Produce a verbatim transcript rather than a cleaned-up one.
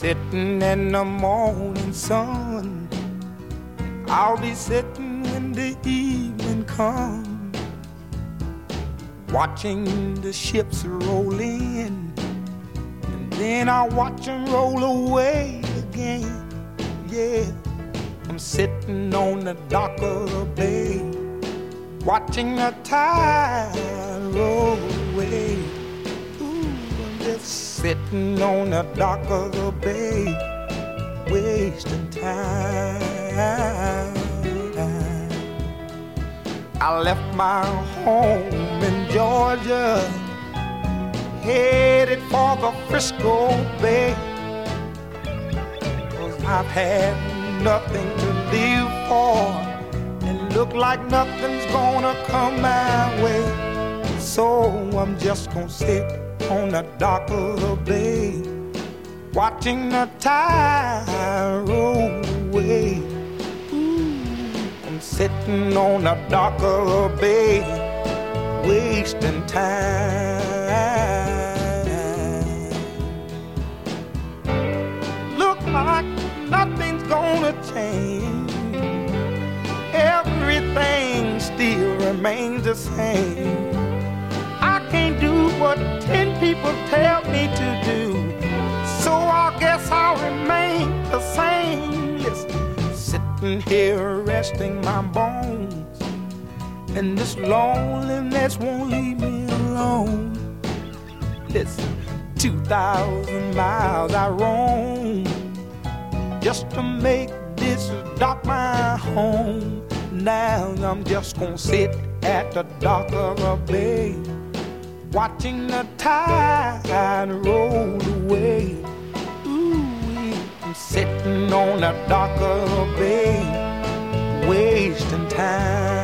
sitting in the morning sun. I'll be sitting when the evening comes, watching the ships roll in, and then I'll watch them roll away again. Yeah, I'm sitting on the dock of the bay, watching the tide roll away. Ooh, I'm just sitting on the dock of the bay, wasting time. I left my home in Georgia, headed for the Frisco Bay, 'cause I've had nothing to live for, and look like nothing's gonna come my way. So I'm just gonna sit on the dock of the bay, watching the tide roll away. Ooh, I'm sitting on the dock of the bay, wasting time. Look like nothing's gonna change, everything still remains the same. I can't do what ten people tell me to do, so I guess I'll remain the same. Listen, sitting here resting my bones, and this loneliness won't leave me alone. Listen, two thousand miles I roam just to make this dock my home. Now I'm just gonna sit at the dock of a bay, watching the tide roll away. Ooh, I'm sitting on the dock of a bay, wasting time.